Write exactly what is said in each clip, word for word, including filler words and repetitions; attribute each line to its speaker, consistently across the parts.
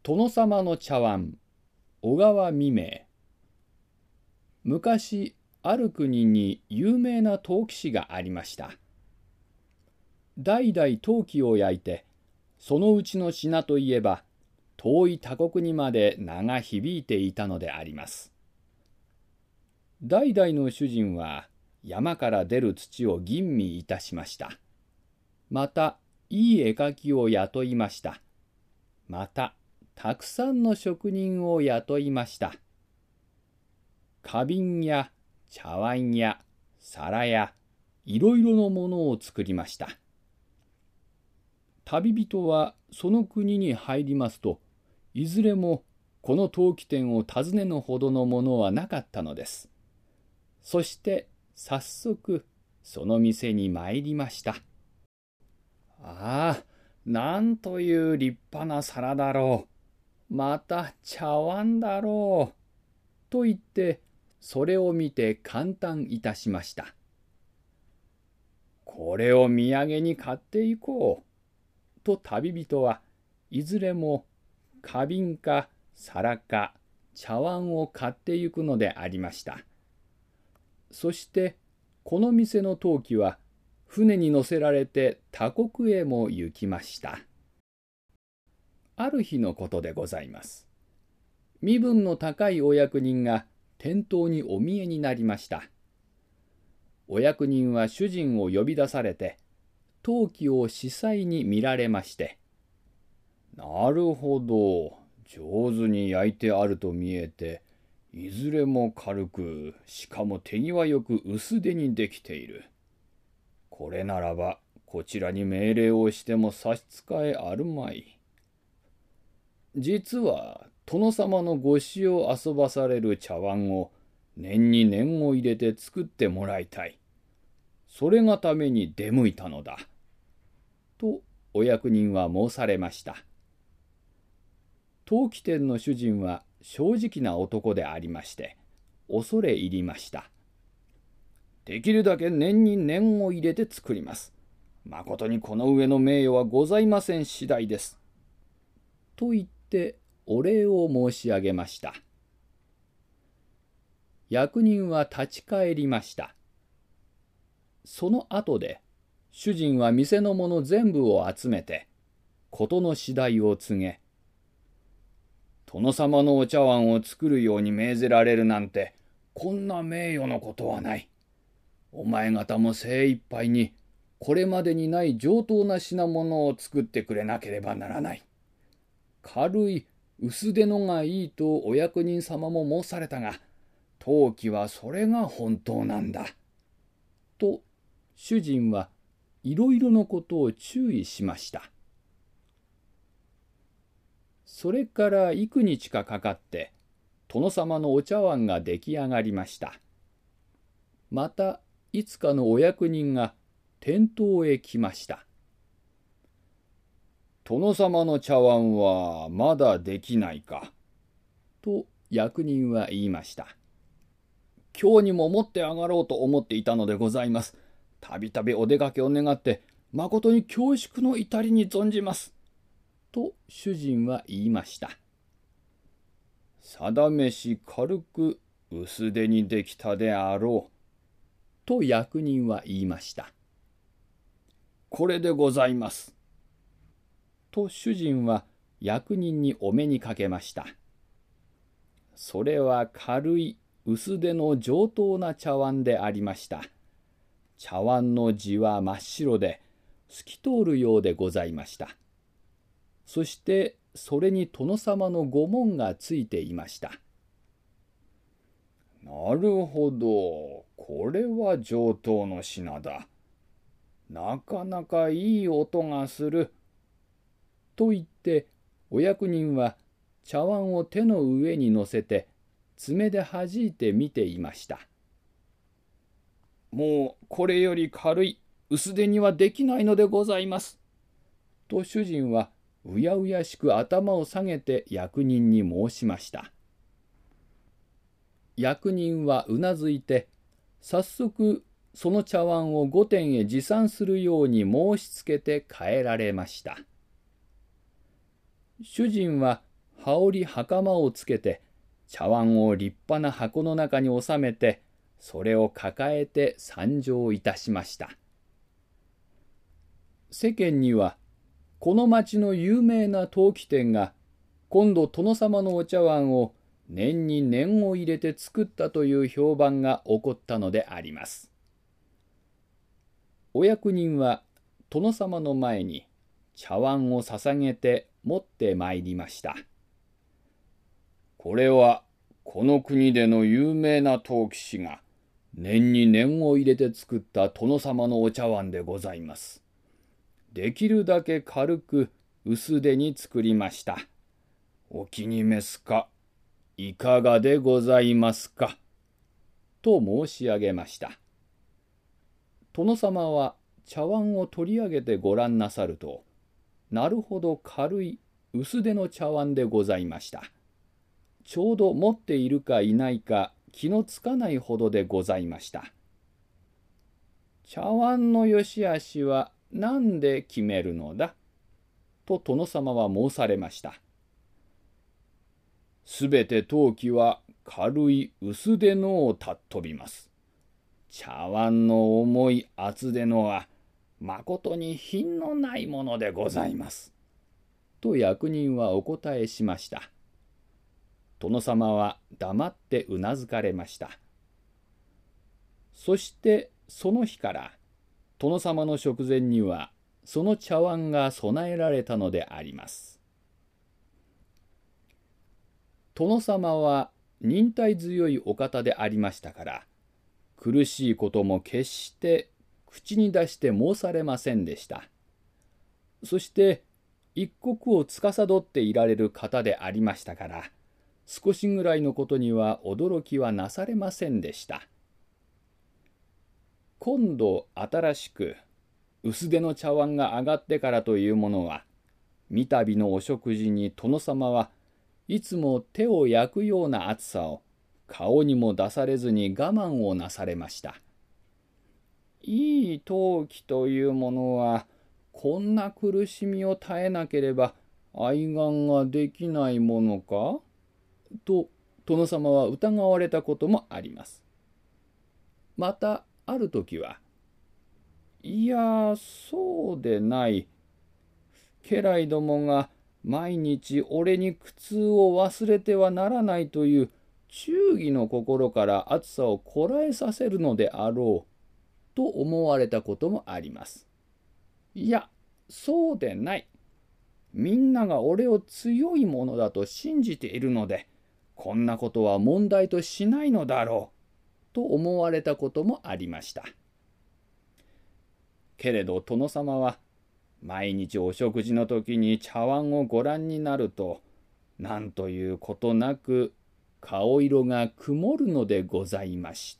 Speaker 1: 殿様の茶碗、小川未明。昔、ある国に有名な陶器師がありました。代々陶器を焼いて、そのうちの品といえば、遠い他国にまで名が響いていたのであります。代々の主人は、山から出る土を吟味いたしました。また、いい絵描きを雇いました。また、たくさんの職人を雇いました。花瓶や茶碗や皿やいろいろのものを作りました。旅人はその国に入りますと、いずれもこの陶器店を訪ねぬほどのものはなかったのです。そして早速その店に参りました。ああ、なんという立派な皿だろう。また茶碗だろう。と言って、それを見て感嘆いたしました。これを土産に買っていこう。と旅人はいずれも花瓶か皿か茶碗を買ってゆくのでありました。そしてこの店の陶器は船に乗せられて他国へも行きました。ある日のことでございます。身分の高いお役人が店頭にお見えになりました。お役人は主人を呼び出されて、陶器を子細に見られまして、なるほど、上手に焼いてあると見えて、いずれも軽く、しかも手際よく薄手にできている。これならば、こちらに命令をしても差し支えあるまい。実は殿様のご死を遊ばされる茶碗を念に念を入れて作ってもらいたい。それがために出向いたのだ。とお役人は申されました。陶器店の主人は正直な男でありまして、恐れ入りました。できるだけ念に念を入れて作ります。まことにこの上の名誉はございません次第です。と言ってお礼を申し上げました。役人は立ち返りました。その後で主人は店のもの全部を集めて事の次第を告げ、殿様のお茶碗を作るように命ぜられるなんてこんな名誉のことはない。お前方も精一杯にこれまでにない上等な品物を作ってくれなければならない。軽い薄手のがいいとお役人様も申されたが、陶器はそれが本当なんだ。と主人はいろいろのことを注意しました。それから幾日かかかって殿様のお茶碗が出来上がりました。またいつかのお役人が店頭へ来ました。殿様の茶碗はまだできないか。と役人は言いました。今日にも持って上がろうと思っていたのでございます。たびたびお出かけを願って、まことに恐縮の至りに存じます。と主人は言いました。定めし軽く薄手にできたであろう。と役人は言いました。これでございます。と主人は役人にお目にかけました。それは軽い薄手の上等な茶碗でありました。茶碗の地は真っ白で透き通るようでございました。そしてそれに殿様の御紋がついていました。なるほど、これは上等の品だ。なかなかいい音がする。と言ってお役人は茶碗を手の上に乗せて爪で弾いて見ていました。もうこれより軽い薄手にはできないのでございます。と主人はうやうやしく頭を下げて役人に申しました。役人はうなずいて早速その茶碗を御殿へ持参するように申しつけて帰られました。主人は羽織袴をつけて、茶碗を立派な箱の中に収めて、それを抱えて参上いたしました。世間には、この町の有名な陶器店が、今度殿様のお茶碗を念に念を入れて作ったという評判が起こったのであります。お役人は殿様の前に茶碗を捧げて持ってまいりました。これはこの国での有名な陶器師が念に念を入れて作った殿様のお茶碗でございます。できるだけ軽く薄手に作りました。お気に召すか、いかがでございますか、と申し上げました。殿様は茶碗を取り上げてご覧なさると、なるほど軽い薄手の茶碗でございました。ちょうど持っているかいないか気のつかないほどでございました。茶碗の良し悪しは何で決めるのだと殿様は申されました。すべて陶器は軽い薄手のをたっ飛びます。茶碗の重い厚手のはまことに品のないものでございます。と役人はお答えしました。殿様は黙ってうなずかれました。そしてその日から殿様の食前にはその茶碗が備えられたのであります。殿様は忍耐強いお方でありましたから、苦しいことも決して口に出して申されませんでした。そして一国を司っていられる方でありましたから、少しぐらいのことには驚きはなされませんでした。今度新しく薄手の茶碗が上がってからというものは、三度のお食事に殿様はいつも手を焼くような暑さを顔にも出されずに我慢をなされました。いい陶器というものはこんな苦しみを耐えなければ愛願ができないものかと殿様は疑われたこともあります。またある時は、いやそうでない、家来どもが毎日俺に苦痛を忘れてはならないという忠義の心から暑さをこらえさせるのであろうと思われたこともあります。いやそうでない、みんなが俺を強いものだと信じているので、こんなことは問題としないのだろうと思われたこともありました。けれど殿様は毎日お食事の時に茶碗をご覧になると、なんということなく顔色が曇るのでございました。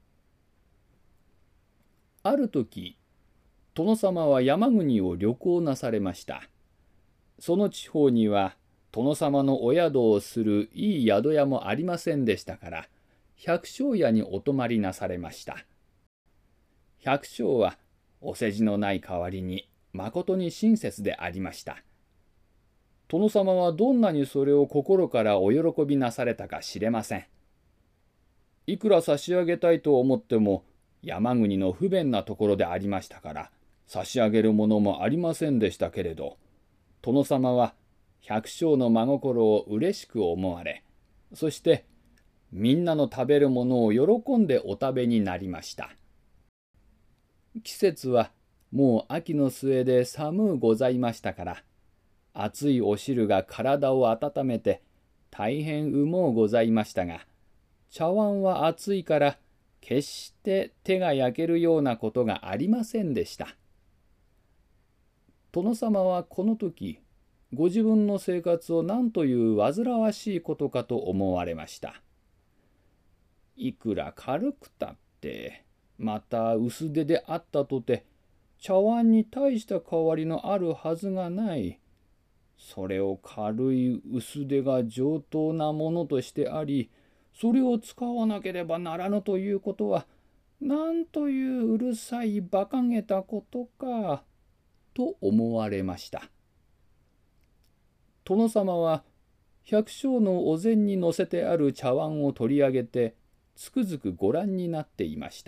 Speaker 1: ある時、殿様は山国を旅行なされました。その地方には殿様のお宿をするいい宿屋もありませんでしたから、百姓家にお泊まりなされました。百姓はお世辞のない代わりにまことに親切でありました。殿様はどんなにそれを心からお喜びなされたか知れません。いくら差し上げたいと思っても山国の不便なところでありましたから差し上げるものもありませんでしたけれど、殿様は百姓の真心を嬉しく思われ、そしてみんなの食べるものを喜んでお食べになりました。季節はもう秋の末で寒うございましたから、熱いお汁が体を温めて大変うもうございましたが、茶碗は熱いから決して手が焼けるようなことがありませんでした。殿様はこの時、ご自分の生活を何という煩わしいことかと思われました。いくら軽くたって、また薄手であったとて、茶碗に大した変わりのあるはずがない。それを軽い薄手が上等なものとしてあり、それを使わなければならぬということは、なんといううるさい馬鹿げたことか、と思われました。殿様は百姓のお膳に乗せてある茶碗を取り上げて、つくづくご覧になっていました。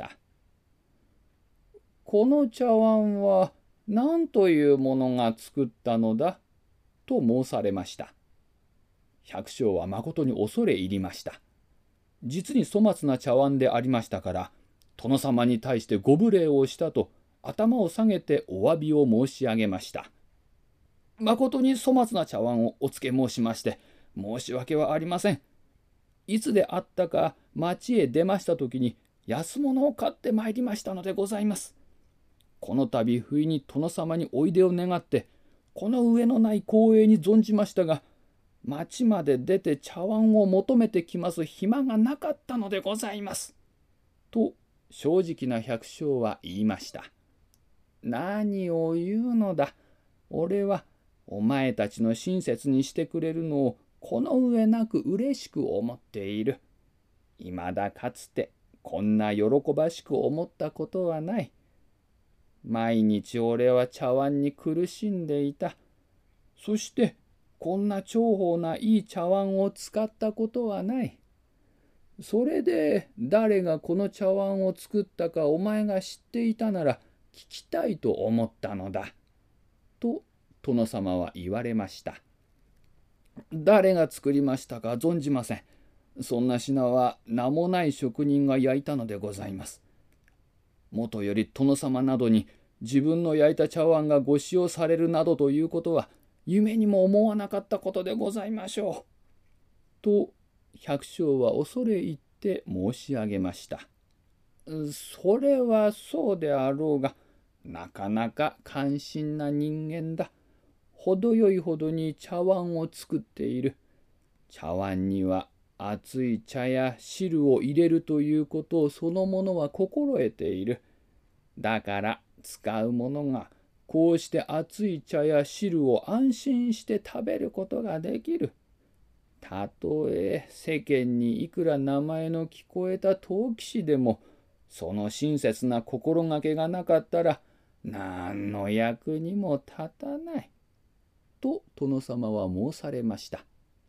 Speaker 1: この茶碗は何というものが作ったのだと申されました。百姓はまことに恐れ入りました。実に粗末な茶碗でありましたから、殿様に対してご無礼をしたと頭を下げてお詫びを申し上げました。まことに粗末な茶碗をお付け申しまして、申し訳はありません。いつであったか町へ出ましたときに安物を買ってまいりましたのでございます。この度不意に殿様においでを願って、この上のない光栄に存じましたが、町まで出て茶碗を求めてきます暇がなかったのでございます。と正直な百姓は言いました。何を言うのだ。俺はお前たちの親切にしてくれるのをこの上なく嬉しく思っている。いまだかつてこんな喜ばしく思ったことはない。毎日俺は茶碗に苦しんでいた。そしてこんな重宝ないい茶碗を使ったことはない。それで誰がこの茶碗を作ったかお前が知っていたなら聞きたいと思ったのだ。と殿様は言われました。誰が作りましたか存じません。そんな品は名もない職人が焼いたのでございます。もとより殿様などに自分の焼いた茶碗がご使用されるなどということは夢にも思わなかったことでございましょう。と百姓は恐れ入って申し上げました。それはそうであろうが、なかなか感心な人間だ。程よいほどに茶碗を作っている。茶碗には熱い茶や汁を入れるということをそのものは心得ている。だから使うものがこうして熱い茶や汁を安心して食べることができる。たとえ世間にいくら名前の聞こえた陶器師でも、その親切な心がけがなかったら何の役にも立たない。と殿様は申されました。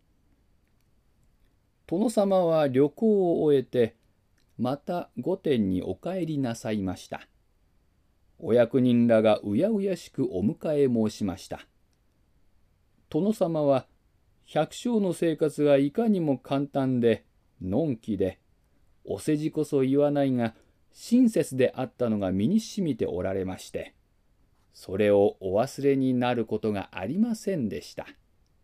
Speaker 1: 殿様は旅行を終えて、また御殿にお帰りなさいました。お役人らがうやうやしくお迎え申しました。殿様は百姓の生活がいかにも簡単でのんきで、お世辞こそ言わないが親切であったのが身にしみておられまして、それをお忘れになることがありませんでした。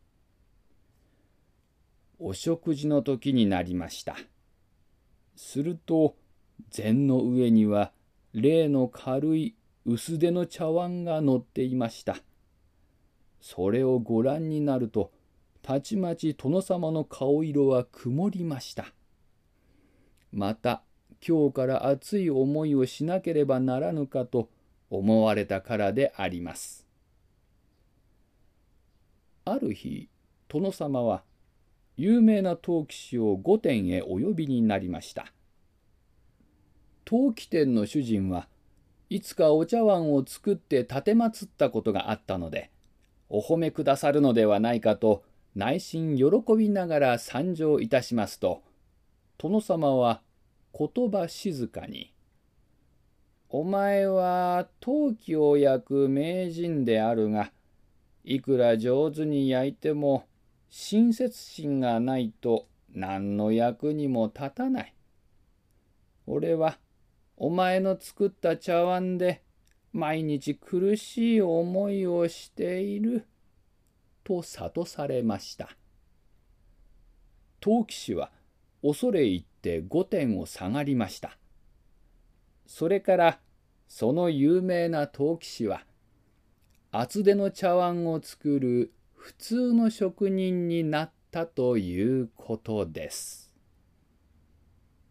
Speaker 1: お食事の時になりました。すると膳の上には例の軽い薄手の茶碗が乗っていました。それをご覧になると、たちまち殿様の顔色は曇りました。また今日から熱い思いをしなければならぬかと思われたからであります。ある日、殿様は有名な陶器師を御殿へお呼びになりました。陶器店の主人はいつかお茶碗を作って奉ったことがあったので、お褒めくださるのではないかと内心喜びながら参上いたしますと、殿様は言葉静かに、お前は陶器を焼く名人であるが、いくら上手に焼いても親切心がないと何の役にも立たない。俺はお前の作った茶碗で毎日苦しい思いをしている。と諭されました。陶器師は恐れ入って御殿を下がりました。それからその有名な陶器師は厚手の茶碗を作る普通の職人になったということです。